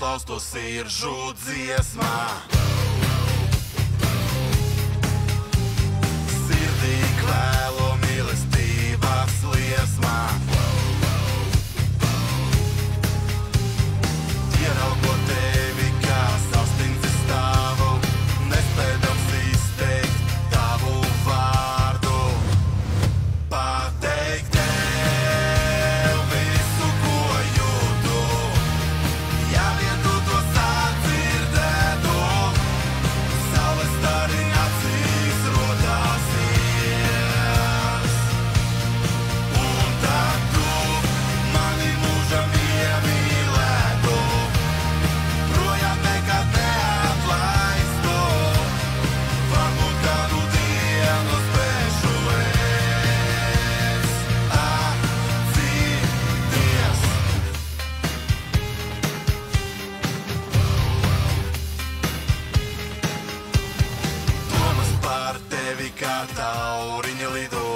noslauz to siržu dziesmā. Sirdī kvēlo mīlestības liesmā. Ieraugot tevi, kā sastindzis stāvu, nespēdams izteikt tavu vārdu. Pateikt tev visu, ko jūtu, ja vien tu to sadzirdētu. Saules stari acīs rodāsies, un tad tu mani mūžam iemīlētu, projām nekad neatlaistu, varbūt kādu dienu spēšu es atzīties. Domas par tevi kā tauriņa lido,